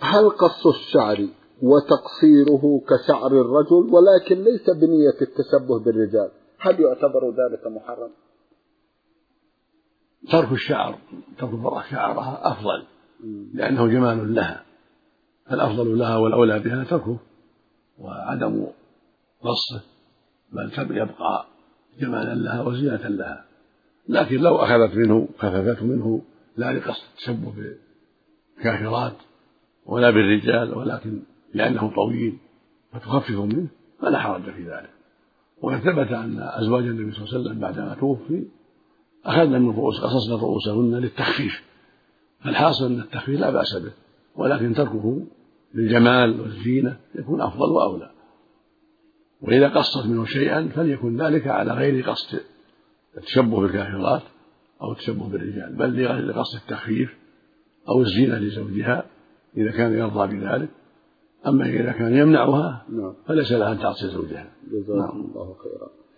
هل قص الشعر وتقصيره كشعر الرجل ولكن ليس بنية التشبه بالرجال، هل يعتبر ذلك محرم؟ ترك الشعر، ترك المرأة شعرها أفضل لأنه جمال لها، فالأفضل لها والأولى بها تركه وعدم قصه، بل يبقى جمالا لها وزينة لها. لكن لو أخذت منه خففته منه لا لقصد التشبه بالكافرات ولا بالرجال، ولكن لأنه طويل فتخفف منه فلا حرج في ذلك. وقد ثبت أن أزواج النبي صلى الله عليه وسلم بعدما توفي أخذنا من رؤوس قصصنا رؤوسهن للتخفيف، فالحاصل أن التخفيف لا بأس به، ولكن تركه للجمال والزينة يكون أفضل وأولى. وإذا قصت منه شيئا فليكن ذلك على غير قصد التشبه بالكافرات أو التشبه بالرجال، بل لقصد التخفيف أو الزينة لزوجها إذا كان يرضى بذلك. أما إذا كان يمنعها فليس لها أن تعصي زوجها. جزاكم الله خيرا.